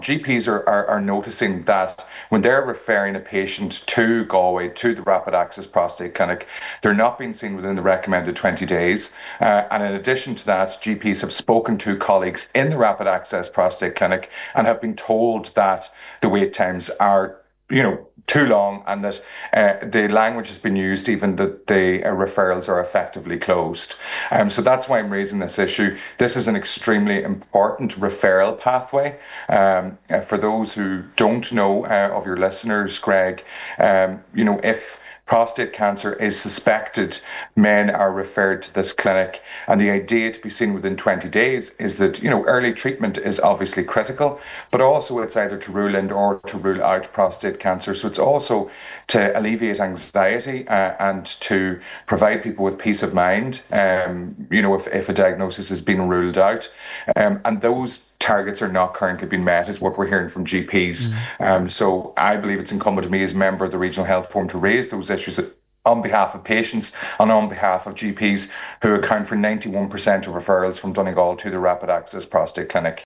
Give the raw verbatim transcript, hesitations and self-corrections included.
G Ps are, are, are noticing that when they're referring a patient to Galway, to the Rapid Access Prostate Clinic, they're not being seen within the recommended twenty days. Uh, and in addition to that, G Ps have spoken to colleagues in the Rapid Access Prostate Clinic and have been told that the wait times are, you know, too long, and that uh, the language has been used even that the uh, referrals are effectively closed. Um, so that's why I'm raising this issue. This is an extremely important referral pathway. Um, uh, for those who don't know uh, of your listeners, Greg, um, you know, if prostate cancer is suspected, men are referred to this clinic, and the idea to be seen within twenty days is that, you know, early treatment is obviously critical, but also it's either to rule in or to rule out prostate cancer. So it's also to alleviate anxiety uh, and to provide people with peace of mind, um, you know, if, if a diagnosis has been ruled out. Um, and those targets are not currently being met, is what we're hearing from G Ps. Mm. Um, so I believe it's incumbent on me as a member of the Regional Health Forum to raise those issues on behalf of patients and on behalf of G Ps, who account for ninety-one percent of referrals from Donegal to the Rapid Access Prostate Clinic.